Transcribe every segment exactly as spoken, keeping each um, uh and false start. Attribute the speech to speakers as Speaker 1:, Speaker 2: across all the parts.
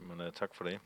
Speaker 1: Jamen, uh, tak for det.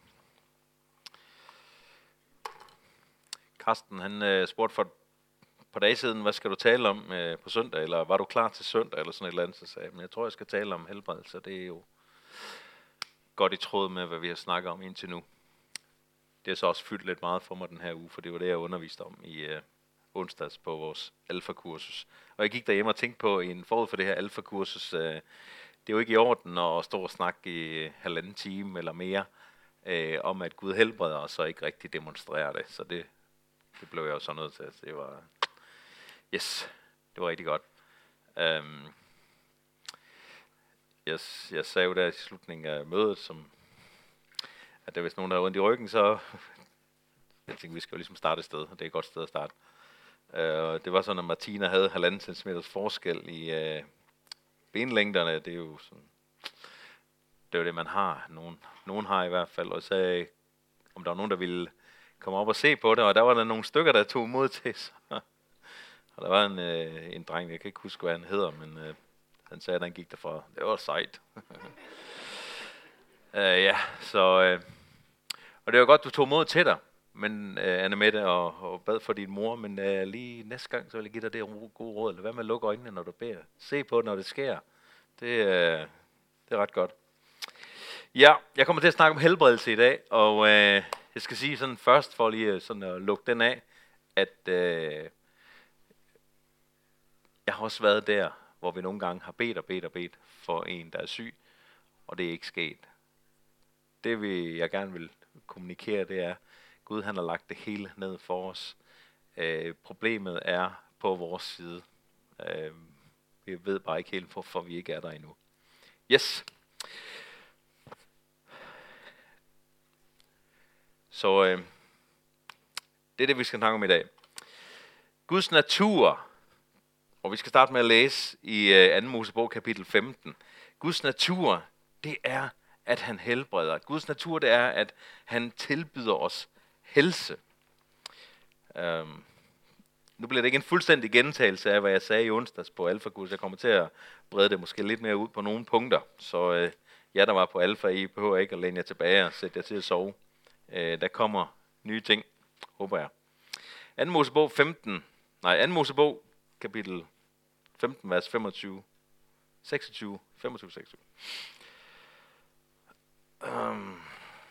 Speaker 1: Karsten, han uh, spurgte for et par dage siden, hvad skal du tale om uh, på søndag, eller var du klar til søndag, eller sådan et eller andet, så sagde jeg, men jeg tror, jeg skal tale om helbredelse. Det er jo godt i tråd med, hvad vi har snakket om indtil nu. Det har så også fyldt lidt meget for mig den her uge, for det var det, jeg underviste om i uh, onsdags på vores alfa-kursus. Og jeg gik derhjemme og tænkte på, en forud for det her alfa-kursus, uh, det er jo ikke i orden at stå og snakke i uh, halvanden time eller mere, uh, om at Gud helbreder, og så ikke rigtig demonstrere det. Så det, det blev jeg jo så nødt til. Det var, yes, det var rigtig godt. Um, yes, jeg sagde jo der i slutningen af mødet, som, at der hvis nogen der er ondt i ryggen, så jeg tænkte, vi skal jo ligesom starte et sted, og det er et godt sted at starte. Uh, det var sådan, at Martina havde halvanden centimeters forskel i uh, benlængderne. Det er jo sådan, det er jo det, man har. Nogen, nogen har i hvert fald. Og så sagde, om der var nogen, der ville komme op og se på det, og der var der nogle stykker, der tog imod til. Så. Og der var en, uh, en dreng, jeg kan ikke huske, hvad han hedder, men uh, han sagde, at han gik derfra. Det var sejt. uh, ja, så... Uh, og det var godt, du tog mod til dig. Men uh, Anne-Mette og, og bad for din mor, men uh, lige næste gang, så vil jeg give dig det gode råd. Lad være med at lukke øjnene, når du beder. Se på det, når det sker. Det, uh, det er ret godt. Ja, jeg kommer til at snakke om helbredelse i dag, og uh, jeg skal sige sådan først, for lige sådan at lukke den af, at uh, jeg har også været der, hvor vi nogle gange har bedt og bedt og bedt for en, der er syg, og det er ikke sket. Det vi, jeg gerne vil kommunikere, det er, Gud han har lagt det hele ned for os. Øh, problemet er på vores side. Øh, vi ved bare ikke helt, hvorfor vi ikke er der endnu. Yes. Så øh, det er det, vi skal snakke om i dag. Guds natur. Og vi skal starte med at læse i øh, anden Mosebog kapitel femten. Guds natur, det er, at han helbreder. Guds natur, det er, at han tilbyder os helse. Um, nu bliver det ikke en fuldstændig gentagelse af, hvad jeg sagde i onsdags på Alfa-kursus. Jeg kommer til at brede det måske lidt mere ud på nogle punkter. Så uh, jer, der var på Alfa, I behøver ikke at læne jer tilbage og sætte jer til at sove. Uh, der kommer nye ting, håber jeg. anden Mosebog femten, nej, anden Mosebog kapitel femten, vers femogtyve, seksogtyve, femogtyve, seksogtyve. Um,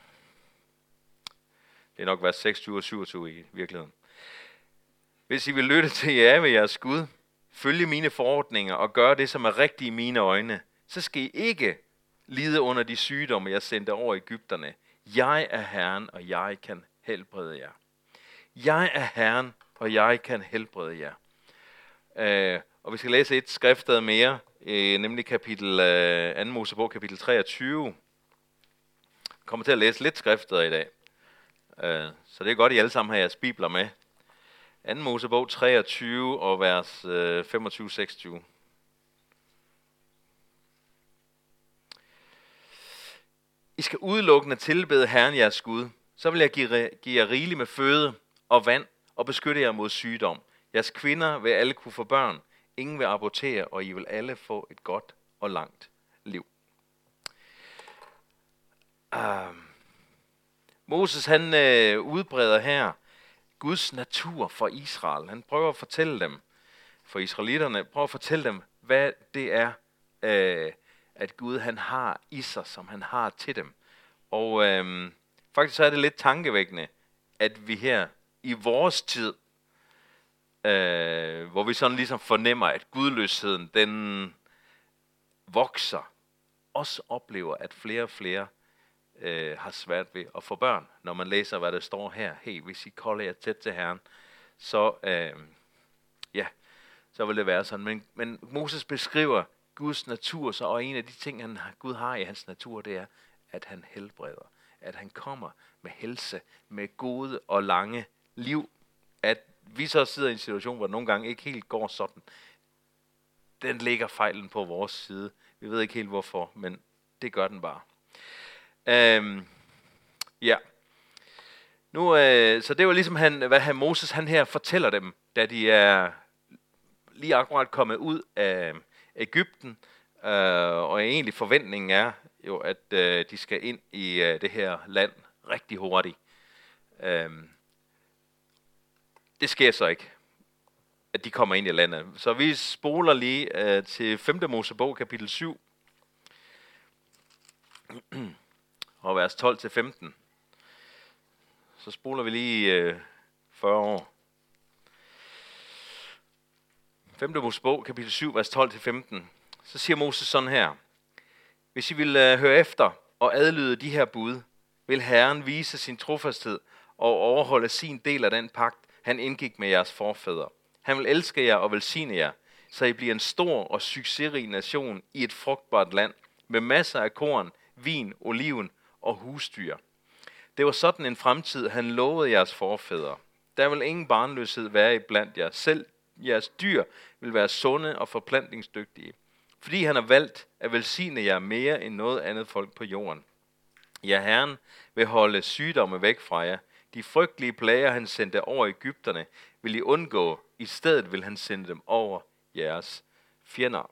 Speaker 1: det er nok vers seksogtyve og syvogtyve i virkeligheden. Hvis I vil lytte til jer ved jeres Gud, følge mine forordninger og gøre det, som er rigtigt i mine øjne, så skal I ikke lide under de sygdomme, jeg sendte over Egypterne. Jeg er Herren, og jeg kan helbrede jer. Jeg er Herren, og jeg kan helbrede jer. Uh, og vi skal læse et skriftsted mere, uh, nemlig kapitel, uh, anden Mosebog, kapitel treogtyve. Jeg kommer til at læse lidt skrifter i dag. Uh, så det er godt, I alle sammen har jeres bibler med. anden Mosebog treogtyve og vers uh, femogtyve til seksogtyve. I skal udelukkende tilbede Herren jeres Gud. Så vil jeg give, give jer rigeligt med føde og vand og beskytte jer mod sygdom. Jeres kvinder vil alle kunne få børn. Ingen vil abortere, og I vil alle få et godt og langt liv. Uh, Moses han uh, udbreder her Guds natur for Israel. Han prøver at fortælle dem, for israelitterne, prøver at fortælle dem, hvad det er, uh, at Gud han har i sig, som han har til dem. Og uh, faktisk så er det lidt tankevækkende, at vi her i vores tid, uh, hvor vi sådan ligesom fornemmer, at gudløsheden den vokser, også oplever, at flere og flere Øh, har svært ved at få børn. Når man læser, hvad der står her, hey, hvis I kolder jer tæt til Herren, så, øh, ja, så vil det være sådan. Men, men Moses beskriver Guds natur, så, og en af de ting, han, Gud har i hans natur, det er, at han helbreder. At han kommer med helse, med gode og lange liv. At vi så sidder i en situation, hvor det nogle gange ikke helt går sådan. Den ligger fejlen på vores side. Vi ved ikke helt hvorfor, men det gør den bare. Øhm, ja. Nu, øh, så det var ligesom, han, hvad han, Moses han her fortæller dem, da de er lige akkurat kommet ud af Egypten, øh, og egentlig forventningen er, jo, at øh, de skal ind i øh, det her land rigtig hurtigt. Øhm, det sker så ikke, at de kommer ind i landet. Så vi spoler lige øh, til femte Mosebog, kapitel syv, og vers tolv til femten. Så spoler vi lige øh, fyrre år. femte Mosebog, kapitel syv, vers tolv til femten. Så siger Moses sådan her: Hvis I vil øh, høre efter og adlyde de her bud, vil Herren vise sin trofasthed og overholde sin del af den pagt, han indgik med jeres forfædre. Han vil elske jer og velsigne jer, så I bliver en stor og succesrig nation i et frugtbart land, med masser af korn, vin, oliven og husdyr. Det var sådan en fremtid, han lovede jeres forfædre. Der vil ingen barnløshed være i blandt jer. Selv jeres dyr vil være sunde og forplantningsdygtige, fordi han har valgt at velsigne jer mere end noget andet folk på jorden. Ja, Herren vil holde sygdomme væk fra jer. De frygtelige plager, han sendte over Egypterne, vil I undgå. I stedet vil han sende dem over jeres fjender.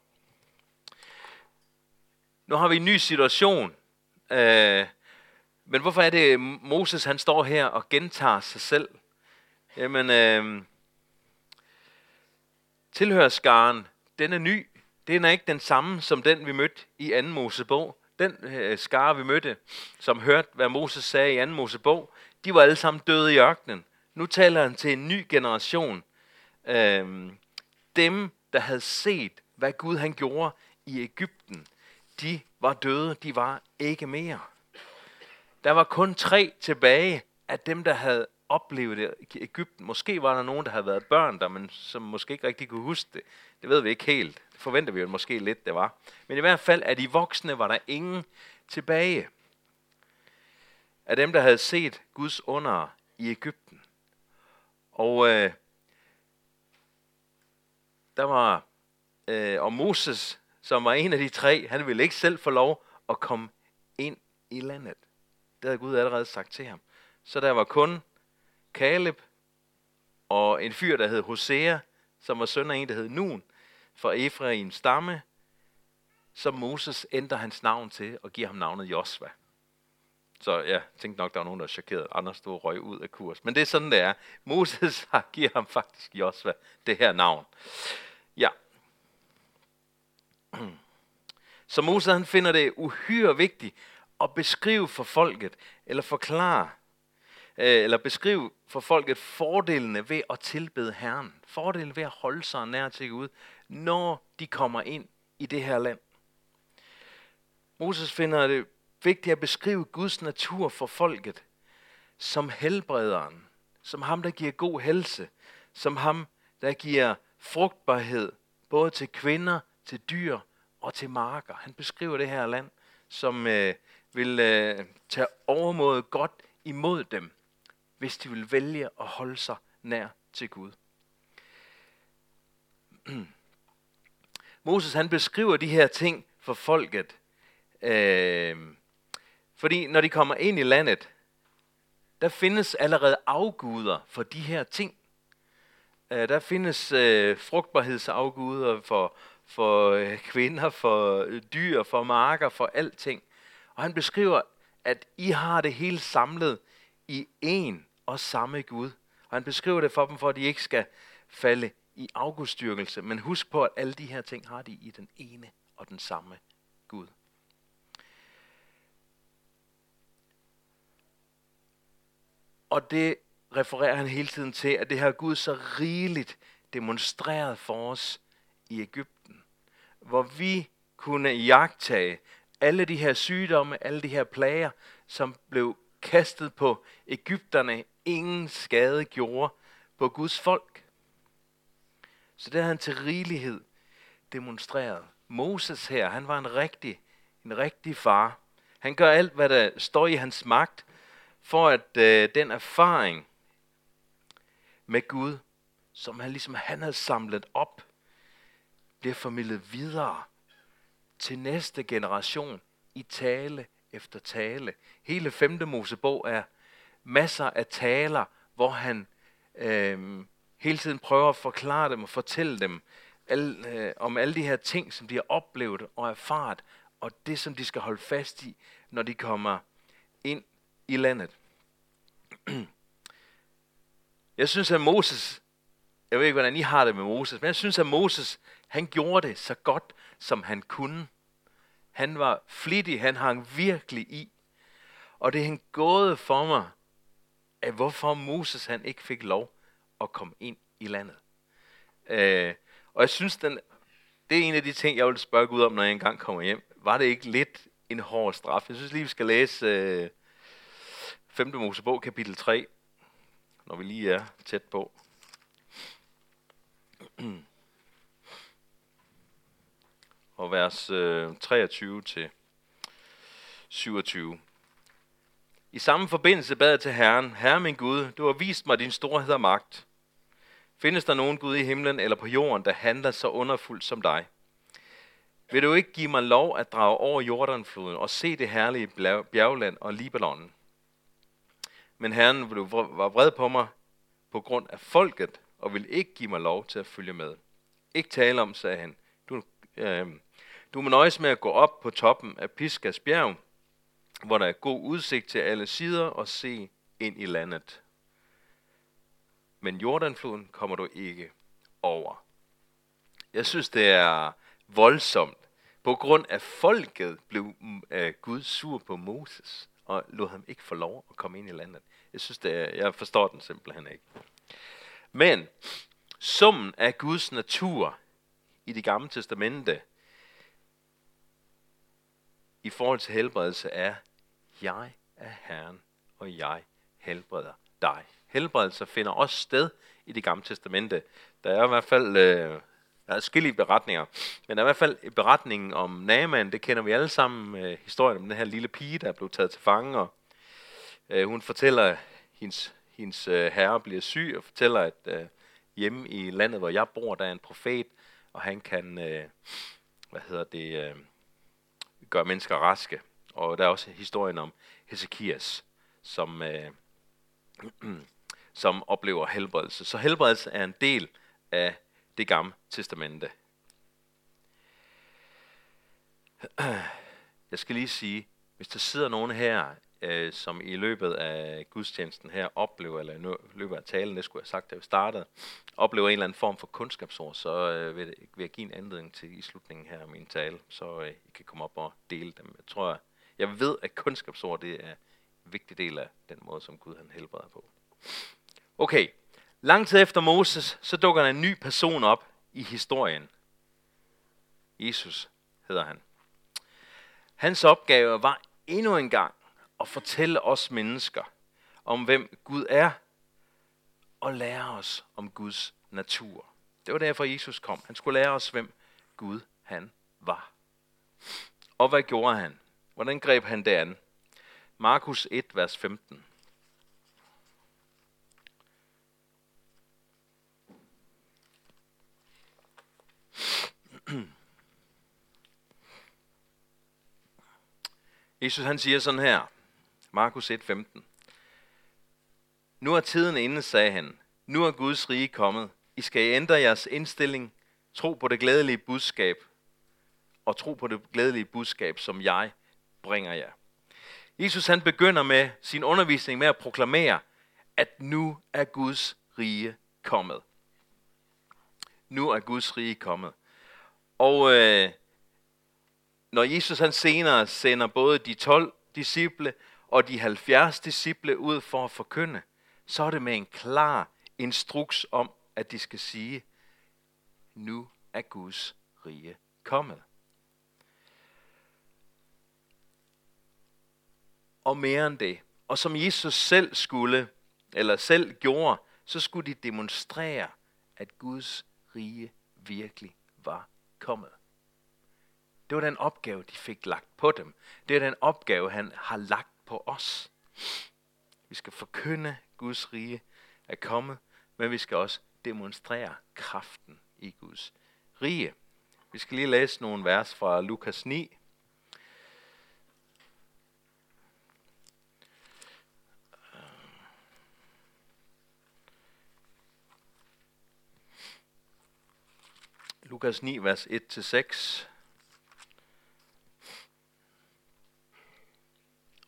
Speaker 1: Nu har vi en ny situation. Øh, men hvorfor er det, Moses han står her og gentager sig selv? Jamen, øh, tilhørskaren, den er ny. Den er ikke den samme som den, vi mødte i anden Mosebog. Den øh, skare, vi mødte, som hørte, hvad Moses sagde i anden Mosebog, de var alle sammen døde i ørkenen. Nu taler han til en ny generation. Øhm, dem, der havde set, hvad Gud han gjorde i Egypten, de var døde, de var ikke mere. Der var kun tre tilbage af dem, der havde oplevet det i Egypten. Måske var der nogen, der havde været børn der, men som måske ikke rigtig kunne huske det. Det ved vi ikke helt. Det forventer vi jo måske lidt, det var. Men i hvert fald af de voksne var der ingen tilbage. Af dem, der havde set Guds under i Egypten. Og øh, der var øh, og Moses, som var en af de tre, han ville ikke selv få lov at komme ind i landet. Det havde Gud allerede sagt til ham. Så der var kun Kaleb og en fyr, der hed Hosea, som var søn af en, der hed Nun, fra Efraims stamme, som Moses ændrer hans navn til og giver ham navnet Josva. Så jeg tænkte nok, der var nogen, der var chokeret. Andre stod og røg ud af kurs. Men det er sådan, det er. Moses giver ham faktisk Josva det her navn. Ja. Så Moses han finder det uhyre vigtigt at beskrive for folket, eller forklare, eller beskrive for folket fordelene ved at tilbede Herren. Fordelen ved at holde sig nær til Gud, når de kommer ind i det her land. Moses finder det vigtigt at beskrive Guds natur for folket som helbrederen, som ham, der giver god helse, som ham, der giver frugtbarhed, både til kvinder, til dyr og til marker. Han beskriver det her land, som øh, vil øh, tage overmåde godt imod dem, hvis de vil vælge at holde sig nær til Gud. Moses han beskriver de her ting for folket, øh, fordi når de kommer ind i landet, der findes allerede afguder for de her ting. Øh, der findes øh, frugtbarhedsafguder for, for øh, kvinder, for øh, dyr, for marker, for alting. Og han beskriver, at I har det hele samlet i en og samme Gud. Og han beskriver det for dem, for at de ikke skal falde i afgudstyrkelse. Men husk på, at alle de her ting har de i den ene og den samme Gud. Og det refererer han hele tiden til, at det her Gud så rigeligt demonstreret for os i Egypten. Hvor vi kunne iagttage alle de her sygdomme, alle de her plager, som blev kastet på egypterne, ingen skade gjorde på Guds folk. Så det har han til rigelighed demonstreret. Moses her, han var en rigtig, en rigtig far. Han gør alt, hvad der står i hans magt, for at øh, den erfaring med Gud, som han ligesom han havde samlet op, bliver formidlet videre til næste generation i tale efter tale. Hele femte Mosebog er masser af taler, hvor han øh, hele tiden prøver at forklare dem og fortælle dem alle, øh, om alle de her ting, som de har oplevet og erfaret og det, som de skal holde fast i, når de kommer ind i landet. Jeg synes, at Moses, jeg ved ikke, hvordan I har det med Moses, men jeg synes, at Moses, han gjorde det så godt, som han kunne. Han var flittig, han hang virkelig i. Og det er en gåde for mig, at hvorfor Moses han ikke fik lov at komme ind i landet. Øh, og jeg synes, den, det er en af de ting, jeg vil spørge Gud om, når jeg engang kommer hjem. Var det ikke lidt en hård straf? Jeg synes lige, vi skal læse øh, femte Mosebog, kapitel tre, når vi lige er tæt på. Og vers øh, treogtyve til syvogtyve. I samme forbindelse bad jeg til Herren, Herre min Gud, du har vist mig din storhed og magt. Findes der nogen Gud i himlen eller på jorden, der handler så underfuldt som dig? Vil du ikke give mig lov at drage over Jordanfloden og se det herlige bjergland og Libanon? Men Herren var vred på mig på grund af folket og ville ikke give mig lov til at følge med. Ikke tale om, sagde han. Du, øh, du må nøjes med at gå op på toppen af Pisgas bjerg, hvor der er god udsigt til alle sider og se ind i landet. Men Jordanfloden kommer du ikke over. Jeg synes, det er voldsomt. På grund af folket blev øh, Gud sur på Moses og lod ham ikke få lov at komme ind i landet. Jeg synes, det er, jeg forstår den simpelthen ikke. Men summen af Guds natur i det gamle testamente i forhold til helbredelse er, jeg er Herren, og jeg helbreder dig. Helbredelse finder også sted i det gamle testamente. Der er i hvert fald øh, der er forskellige beretninger, men der er i hvert fald beretningen om Naaman, det kender vi alle sammen, øh, historien om den her lille pige, der er blevet taget til fange, og øh, hun fortæller, at hendes, hendes øh, herre bliver syg, og fortæller, at øh, hjemme i landet, hvor jeg bor, der er en profet, og han kan, øh, hvad hedder det, øh, gøre mennesker raske. Og der er også historien om Hesekias, som, øh, som oplever helbredelse. Så helbredelse er en del af det gamle testamente. Jeg skal lige sige, hvis der sidder nogen her, øh, som i løbet af gudstjenesten her oplever, eller i løbet af talen, det skulle jeg have sagt, da vi startede, oplever en eller anden form for kundskabsord, så øh, vil, vil jeg give en anledning til i slutningen her af min tale, så øh, I kan komme op og dele dem. Jeg tror, jeg ved, at kundskabsord det er en vigtig del af den måde, som Gud han helbreder på. Okay, lang tid efter Moses, så dukker der en ny person op i historien. Jesus hedder han. Hans opgave var endnu en gang at fortælle os mennesker om, hvem Gud er, og lære os om Guds natur. Det var derfor, Jesus kom. Han skulle lære os, hvem Gud han var. Og hvad gjorde han? Hvordan greb han det an? Markus et, vers femten. Jesus han siger sådan her, Markus et, femten. Nu er tiden inde, sagde han. Nu er Guds rige kommet. I skal ændre jeres indstilling, tro på det glædelige budskab, og tro på det glædelige budskab, som jeg bringer jer. Jesus han begynder med sin undervisning med at proklamere, at nu er Guds rige kommet. Nu er Guds rige kommet. Og øh, når Jesus han senere sender både de tolv disciple og de halvfjerds disciple ud for at forkynde, så er det med en klar instruks om, at de skal sige, nu er Guds rige kommet. Og mere end det. Og som Jesus selv skulle, eller selv gjorde, så skulle de demonstrere, at Guds rige virkelig var kommet. Det var den opgave, de fik lagt på dem. Det er den opgave, han har lagt på os. Vi skal forkynde, Guds rige er kommet, men vi skal også demonstrere kraften i Guds rige. Vi skal lige læse nogle vers fra Lukas ni. Lukas ni, vers et til seks.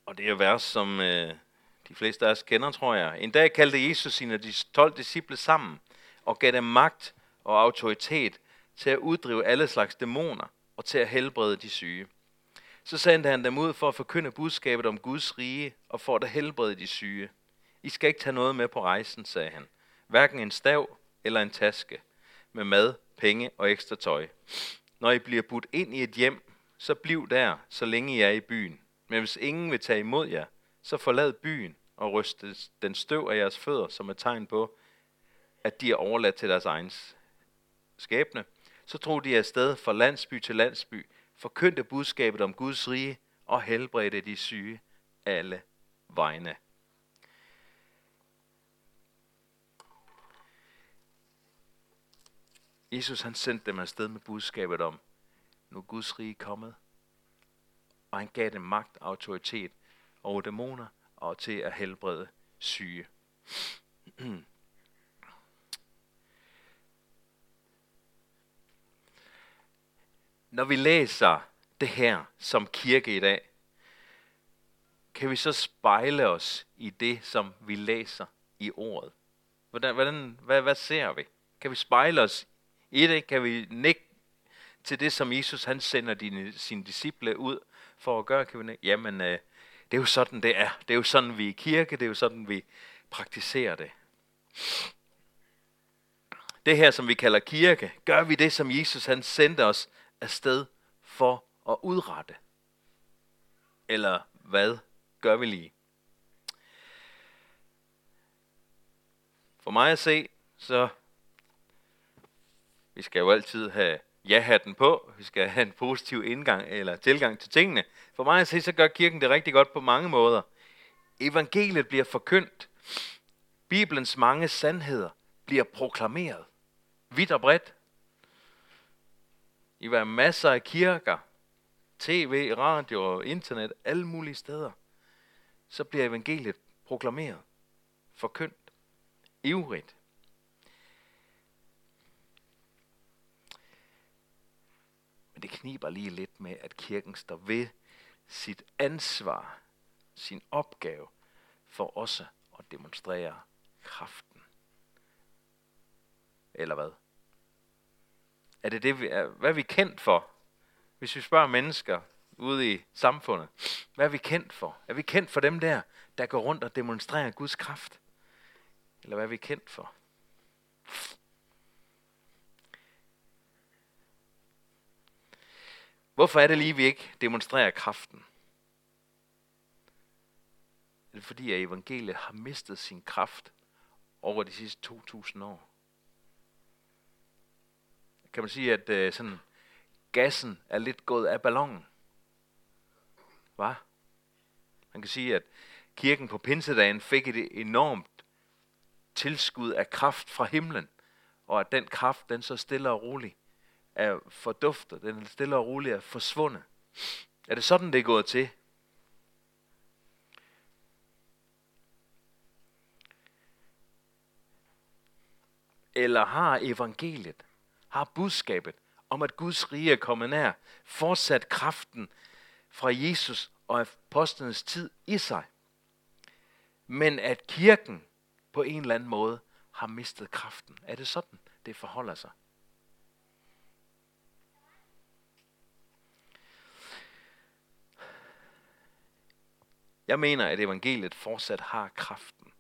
Speaker 1: Og det er vers, som øh, de fleste af os kender, tror jeg. En dag kaldte Jesus sine de tolv disciple sammen og gav dem magt og autoritet til at uddrive alle slags dæmoner og til at helbrede de syge. Så sendte han dem ud for at forkynde budskabet om Guds rige og for at helbrede de syge. I skal ikke tage noget med på rejsen, sagde han. Hverken en stav eller en taske med mad, penge og ekstra tøj. Når I bliver budt ind i et hjem, så bliv der, så længe I er i byen. Men hvis ingen vil tage imod jer, så forlad byen og ryst den støv af jeres fødder, som er tegn på, at de er overladt til deres egen skæbne. Så drog de afsted fra landsby til landsby, forkyndte budskabet om Guds rige og helbredte de syge alle vegne. Jesus han sendte dem afsted med budskabet om, nu er Guds rige kommet, og han gav dem magt og autoritet over dæmoner og til at helbrede syge. Når vi læser det her som kirke i dag, kan vi så spejle os i det, som vi læser i ordet? Hvordan, hvordan, hvad, hvad ser vi? Kan vi spejle os i det? Kan vi nikke til det, som Jesus han sender dine, sine disciple ud for at gøre? Kan vi nikke? Jamen, øh, det er jo sådan, det er. Det er jo sådan, vi er i kirke. Det er jo sådan, vi praktiserer det. Det her, som vi kalder kirke, gør vi det, som Jesus han sendte os afsted for at udrette? Eller hvad gør vi lige? For mig at se, så vi skal jo altid have ja-hatten på. Vi skal have en positiv indgang eller tilgang til tingene. For mig at se, så gør kirken det rigtig godt på mange måder. Evangeliet bliver forkyndt. Bibelens mange sandheder bliver proklameret. Vidt og bredt. I var masser af kirker, tv, radio og internet, alle mulige steder. Så bliver evangeliet proklameret, forkyndt, ivrigt. Men det kniber lige lidt med, at kirken står ved sit ansvar, sin opgave, for også at demonstrere kraften. Eller hvad? Er det det, vi er, hvad er vi kendt for? Hvis vi spørger mennesker ude i samfundet, hvad er vi kendt for? Er vi kendt for dem der, der går rundt og demonstrerer Guds kraft? Eller hvad er vi kendt for? Hvorfor er det lige, vi ikke demonstrerer kraften? Er det fordi, at evangeliet har mistet sin kraft over de sidste to tusind år? Kan man sige, at øh, sådan, gassen er lidt gået af ballonen? Hvad? Man kan sige, at kirken på pinsedagen fik et enormt tilskud af kraft fra himlen, og at den kraft, den så stille og roligt er forduftet, den stille og roligt er forsvundet. Er det sådan, det er gået til? Eller har evangeliet, har budskabet om, at Guds rige er kommet nær, fortsat kraften fra Jesus og apostlenes tid i sig, men at kirken på en eller anden måde har mistet kraften? Er det sådan, det forholder sig? Jeg mener, at evangeliet fortsat har kraften,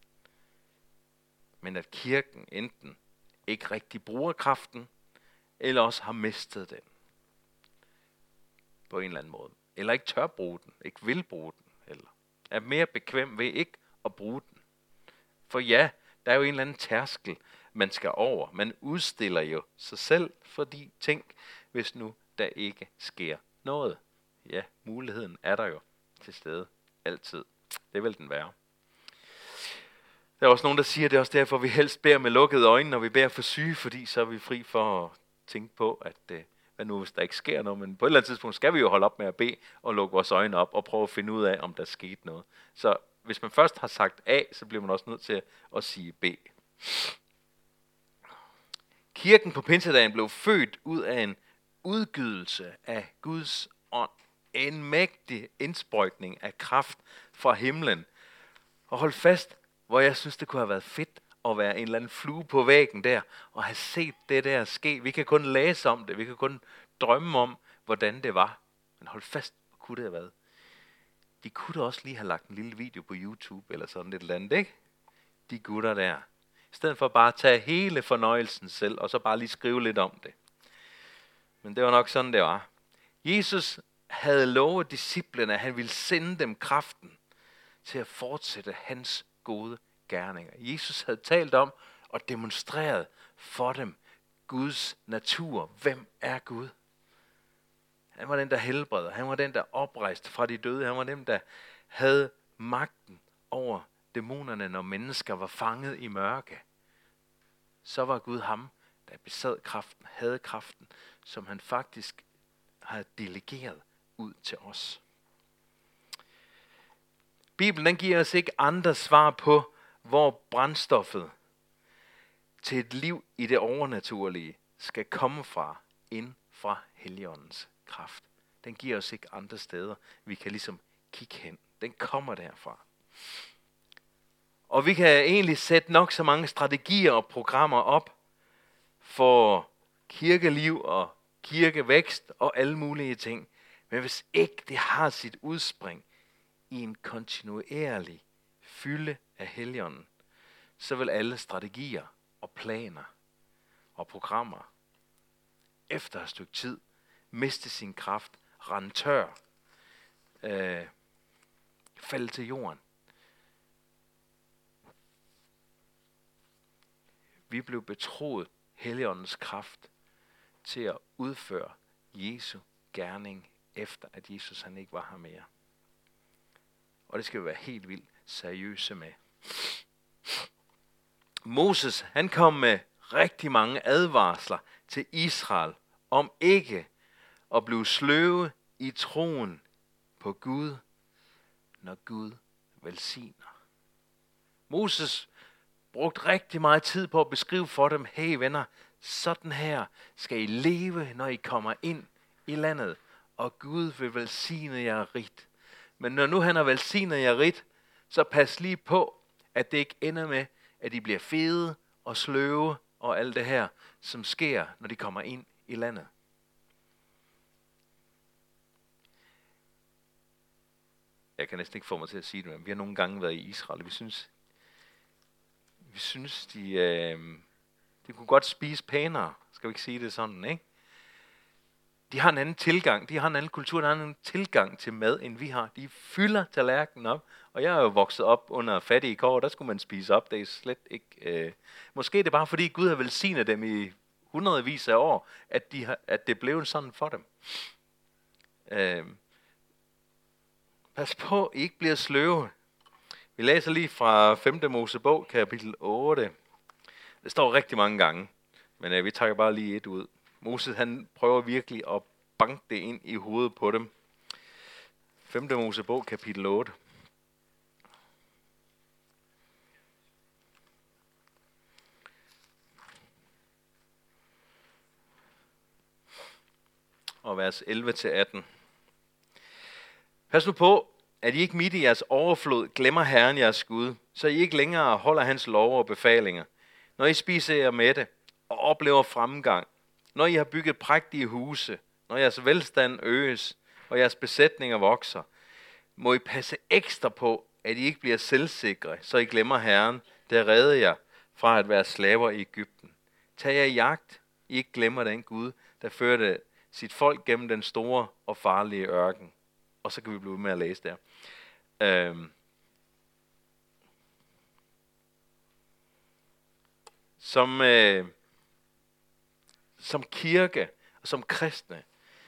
Speaker 1: men at kirken enten ikke rigtig bruger kraften, eller også har mistet den på en eller anden måde. Eller ikke tør bruge den, ikke vil bruge den, eller er mere bekvem ved ikke at bruge den. For ja, der er jo en eller anden tærskel, man skal over. Man udstiller jo sig selv, fordi tænk, hvis nu der ikke sker noget. Ja, muligheden er der jo til stede altid. Det vil den være. Der er også nogen, der siger, at det er også derfor, vi helst beder med lukkede øjne, når vi beder for syge, fordi så er vi fri for at tænke på, at øh, hvad nu, hvis der ikke sker noget. Men på et eller andet tidspunkt skal vi jo holde op med at bede og lukke vores øjne op og prøve at finde ud af, om der skete noget. Så hvis man først har sagt A, så bliver man også nødt til at sige B. Kirken på pinsedagen blev født ud af en udgydelse af Guds ånd En mægtig indsprøjtning af kraft fra himlen. Og hold fast, hvor jeg synes, det kunne have været fedt at være en eller anden flue på væggen der, og have set det der ske. Vi kan kun læse om det, vi kan kun drømme om, hvordan det var. Men hold fast, hvor kunne det have været? De kunne da også lige have lagt en lille video på YouTube, eller sådan et eller andet, ikke? De gutter der. I stedet for bare at tage hele fornøjelsen selv, og så bare lige skrive lidt om det. Men det var nok sådan, det var. Jesus havde lovet disciplene, at han ville sende dem kraften til at fortsætte hans gode gerninger. Jesus havde talt om og demonstreret for dem Guds natur. Hvem er Gud? Han var den, der helbreder. Han var den, der oprejste fra de døde. Han var den, der havde magten over dæmonerne, når mennesker var fanget i mørke. Så var Gud ham, der besad kraften, havde kraften, som han faktisk havde delegeret ud til os. Bibelen den giver os ikke andre svar på, hvor brændstoffet til et liv i det overnaturlige skal komme fra, ind fra Helligåndens kraft. Den giver os ikke andre steder. Vi kan ligesom kigge hen. Den kommer derfra. Og vi kan egentlig sætte nok så mange strategier og programmer op for kirkeliv og kirkevækst og alle mulige ting. Men hvis ikke det har sit udspring i en kontinuerlig fylde af Helligånden, så vil alle strategier og planer og programmer efter et stykke tid miste sin kraft, rende tør, øh, falde til jorden. Vi blev betroet Helligåndens kraft til at udføre Jesu gerning, efter at Jesus han ikke var her mere. Og det skal vi være helt vildt seriøse med. Moses, han kom med rigtig mange advarsler til Israel om ikke at blive sløve i troen på Gud, når Gud velsigner. Moses brugte rigtig meget tid på at beskrive for dem, hey venner, sådan her skal I leve, når I kommer ind i landet, og Gud vil velsigne jer rigt. Men når nu han har velsignet jer rigt, så pas lige på, at det ikke ender med, at I bliver fede og sløve og alt det her, som sker, når de kommer ind i landet. Jeg kan næsten ikke få mig til at sige det, men vi har nogle gange været i Israel, vi synes, vi synes de, øh, de kunne godt spise pænere, skal vi ikke sige det sådan, ikke? De har en anden tilgang, de har en anden kultur, der har en anden tilgang til mad, end vi har. De fylder tallerkenen op, og jeg er jo vokset op under fattige kår, der skulle man spise op, det er slet ikke... Øh. Måske er det bare fordi Gud har velsignet dem i hundredvis af år, at, de har, at det blev sådan for dem. Øh. Pas på, I ikke bliver sløve. Vi læser lige fra femte Mosebog, kapitel otte. Det står rigtig mange gange, men øh, vi tager bare lige et ud. Moses han prøver virkelig at banke det ind i hovedet på dem. femte Mosebog, kapitel otte. Og vers elleve til atten. Pas nu på, at I ikke midt i jeres overflod glemmer Herren jeres Gud, så I ikke længere holder hans love og befalinger. Når I spiser jer mætte og oplever fremgang, når I har bygget prægtige huse, når jeres velstand øges og jeres besætninger vokser, må I passe ekstra på, at I ikke bliver selvsikre, så I glemmer Herren, der redder jer fra at være slaver i Egypten. Tag jer i jagt, I ikke glemmer den Gud, der førte sit folk gennem den store og farlige ørken. Og så kan vi blive med at læse der. Øhm. Som, øh, som kirke og som kristne,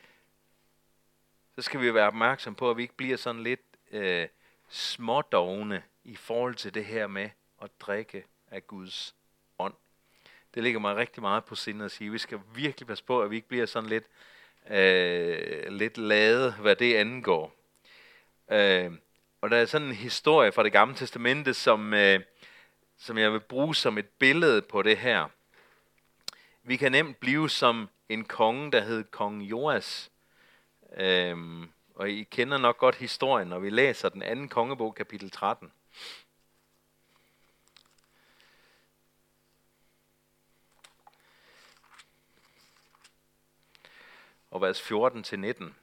Speaker 1: så skal vi være opmærksom på, at vi ikke bliver sådan lidt øh, smådogne i forhold til det her med at drikke af Guds ånd. Det ligger mig rigtig meget på sinde at sige. Vi skal virkelig passe på, at vi ikke bliver sådan lidt, øh, lidt lade, hvad det angår. Øh, og der er sådan en historie fra Det Gamle Testamente, som, øh, som jeg vil bruge som et billede på det her. Vi kan nemt blive som en konge, der hed kong Joas. Øh, Og I kender nok godt historien, når vi læser den anden kongebog, kapitel tretten. Og vers fjorten til nitten.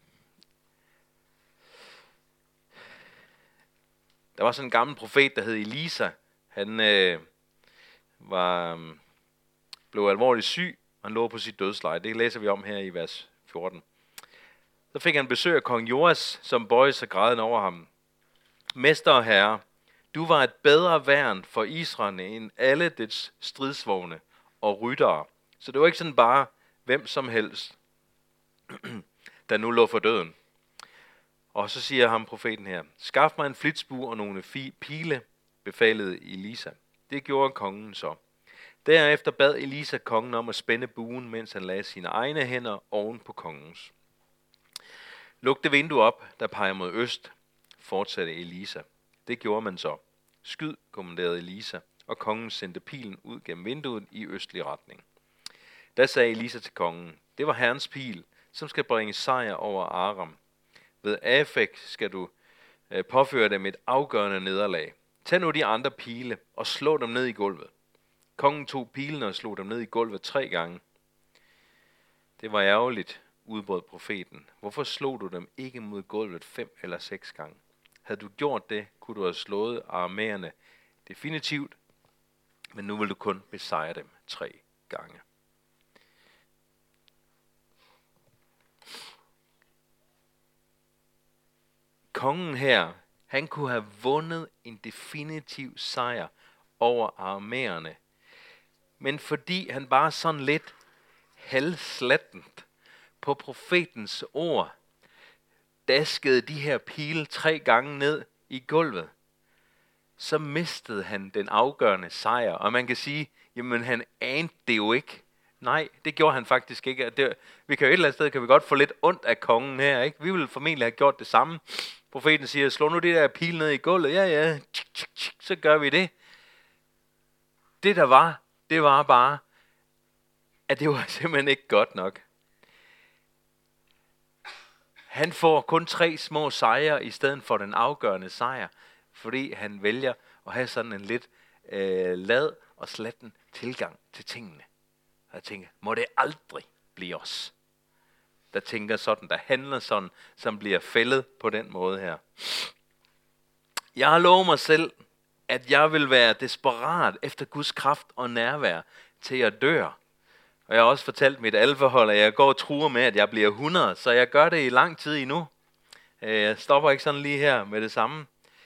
Speaker 1: Der var sådan en gammel profet, der hed Elisa. Han øh, var, øh, blev alvorligt syg, og han lå på sit dødsleje. Det læser vi om her i vers fjorten. Så fik han besøg af kong Joas, som bøjede sig grædende over ham. Mester og herre, du var et bedre værn for Israel end alle dets stridsvogne og ryttere. Så det var ikke sådan bare hvem som helst, der nu lå for døden. Og så siger ham profeten her, skaf mig en flitsbue og nogle fi- pile, befalede Elisa. Det gjorde kongen så. Derefter bad Elisa kongen om at spænde buen, mens han lagde sine egne hænder oven på kongens. Luk det vindue op, der peger mod øst, fortsatte Elisa. Det gjorde man så. Skyd, kommanderede Elisa, og kongen sendte pilen ud gennem vinduet i østlig retning. Da sagde Elisa til kongen, det var Herrens pil, som skal bringe sejr over Aram. Ved Afek skal du øh, påføre dem et afgørende nederlag. Tag nu de andre pile og slå dem ned i gulvet. Kongen tog pilene og slog dem ned i gulvet tre gange. Det var ærgerligt, udbrød profeten. Hvorfor slog du dem ikke mod gulvet fem eller seks gange? Havde du gjort det, kunne du have slået aramæerne definitivt, men nu vil du kun besejre dem tre gange. Kongen her, han kunne have vundet en definitiv sejr over aramæerne, men fordi han bare sådan lidt halvslattent på profetens ord, daskede de her pile tre gange ned i gulvet, så mistede han den afgørende sejr. Og man kan sige, jamen han anede det jo ikke. Nej, det gjorde han faktisk ikke. Det, vi kan jo et eller andet sted, kan vi godt få lidt ondt af kongen her, ikke? Vi ville formentlig have gjort det samme. Profeten siger, slå nu det der pile ned i gulvet. Ja, ja, tsk, tsk, tsk, så gør vi det. Det der var, det var bare, at det var simpelthen ikke godt nok. Han får kun tre små sejre i stedet for den afgørende sejr, fordi han vælger at have sådan en lidt øh, lad og slatten tilgang til tingene. Og jeg tænker, må det aldrig blive os, der tænker sådan, der handler sådan, som bliver fældet på den måde her. Jeg har lovet mig selv, at jeg vil være desperat efter Guds kraft og nærvær til jeg dør. Og jeg har også fortalt mit alfahold, at jeg går og truer med, at jeg bliver hundrede, så jeg gør det i lang tid endnu. Jeg stopper ikke sådan lige her med det samme.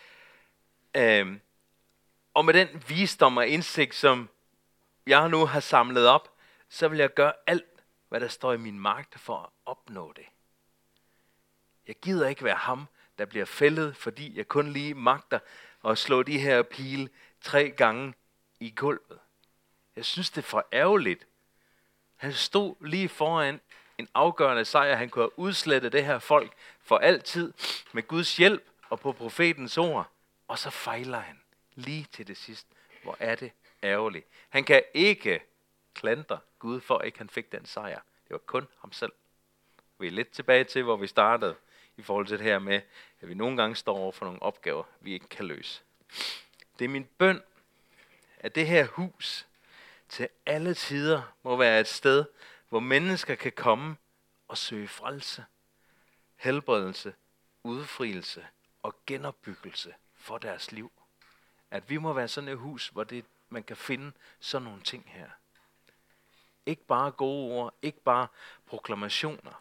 Speaker 1: Og med den visdom og indsigt, som jeg nu har samlet op, så vil jeg gøre alt, hvad der står i min magt for at opnå det. Jeg gider ikke være ham, der bliver fældet, fordi jeg kun lige magter at slå de her pile tre gange i gulvet. Jeg synes, det er for ærgerligt. Han stod lige foran en afgørende sejr. Han kunne have udslettet det her folk for altid med Guds hjælp og på profetens ord. Og så fejler han lige til det sidste. Hvor er det ærgerligt. Han kan ikke klandre Gud for, at ikke han fik den sejr. Det var kun ham selv. Vi er lidt tilbage til, hvor vi startede i forhold til det her med, at vi nogle gange står over for nogle opgaver, vi ikke kan løse. Det er min bøn, at det her hus til alle tider må være et sted, hvor mennesker kan komme og søge frelse, helbredelse, udfrielse og genopbyggelse for deres liv. At vi må være sådan et hus, hvor det, man kan finde sådan nogle ting her. Ikke bare gode ord, ikke bare proklamationer.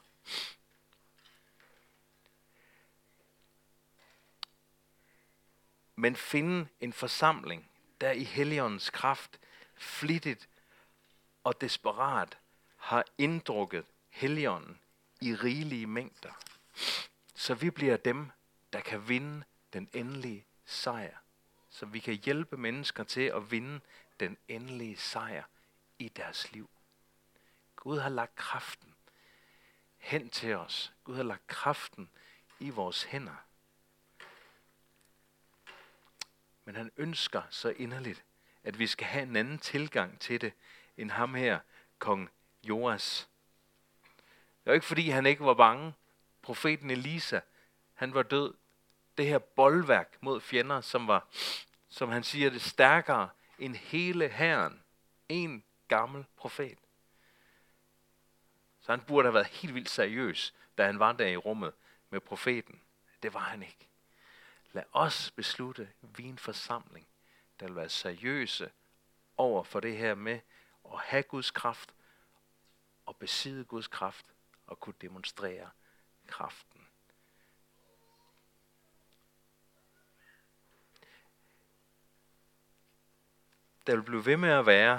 Speaker 1: Men finde en forsamling, der i Helligåndens kraft flittigt og desperat har inddrukket Helligånden i rigelige mængder. Så vi bliver dem, der kan vinde den endelige sejr. Så vi kan hjælpe mennesker til at vinde den endelige sejr i deres liv. Gud har lagt kraften hen til os. Gud har lagt kraften i vores hænder. Men han ønsker så inderligt, at vi skal have en anden tilgang til det, end ham her, kong Joas. Det var ikke fordi, han ikke var bange. Profeten Elisa Han var død. Det her boldværk mod fjender, som var, som han siger, det stærkere end hele hæren. En gammel profet. Så han burde have været helt vildt seriøs, da han var der i rummet med profeten. Det var han ikke. Lad os beslutte, vi er en forsamling, der vil være seriøse over for det her med at have Guds kraft, og besidde Guds kraft, og kunne demonstrere kraften. Der vil blive ved med at være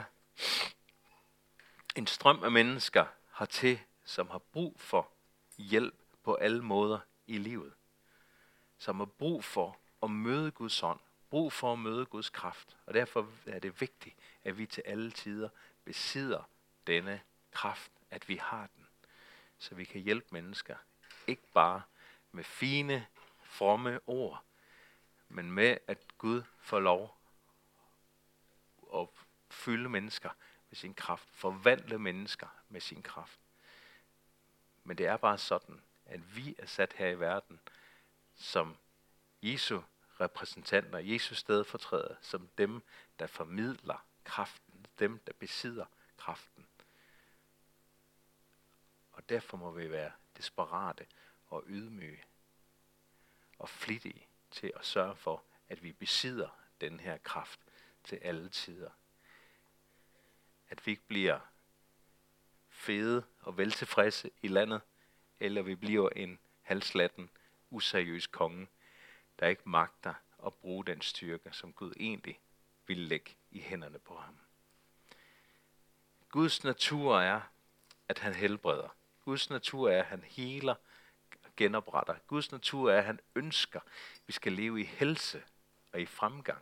Speaker 1: en strøm af mennesker hertil, som har brug for hjælp på alle måder i livet. Som har brug for at møde Guds ånd, brug for at møde Guds kraft. Og derfor er det vigtigt, at vi til alle tider besidder denne kraft, at vi har den. Så vi kan hjælpe mennesker, ikke bare med fine, fromme ord, men med at Gud får lov at fylde mennesker med sin kraft, forvandle mennesker med sin kraft. Men det er bare sådan, at vi er sat her i verden som Jesu repræsentanter, Jesus stedfortræder, som dem, der formidler kraften, dem, der besidder kraften. Og derfor må vi være desperate og ydmyge og flittige til at sørge for, at vi besidder den her kraft til alle tider. At vi ikke bliver fede og veltilfredse i landet, eller vi bliver en halslatten, useriøs konge, der ikke magter at bruge den styrke, som Gud egentlig vil lægge i hænderne på ham. Guds natur er, at han helbreder. Guds natur er, at han heler og genopretter. Guds natur er, at han ønsker, at vi skal leve i helse og i fremgang.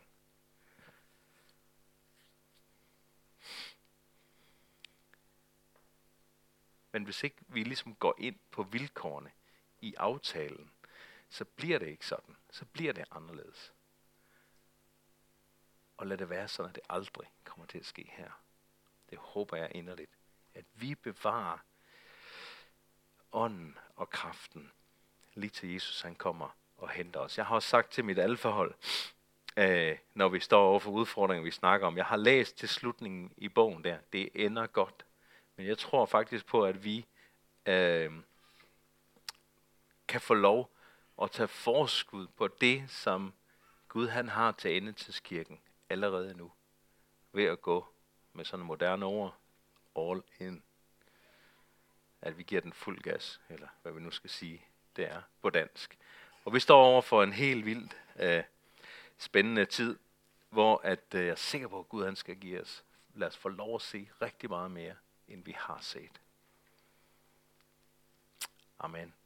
Speaker 1: Men hvis ikke vi ligesom går ind på vilkårene i aftalen, så bliver det ikke sådan. Så bliver det anderledes. Og lad det være sådan, at det aldrig kommer til at ske her. Det håber jeg inderligt. At vi bevarer ånden og kraften, lige til Jesus han kommer og henter os. Jeg har også sagt til mit alfahold, øh, når vi står over for udfordringer, vi snakker om. Jeg har læst til slutningen i bogen der. Det ender godt. Men jeg tror faktisk på, at vi øh, kan få lov at tage forskud på det, som Gud han har til endetidskirken allerede nu. Ved at gå med sådan moderne ord, all in. At vi giver den fuld gas, eller hvad vi nu skal sige, det er på dansk. Og vi står over for en helt vildt øh, spændende tid, hvor at, øh, jeg er sikker på, at Gud han skal give os. Lad os få lov at se rigtig meget mere, end vi har set. Amen.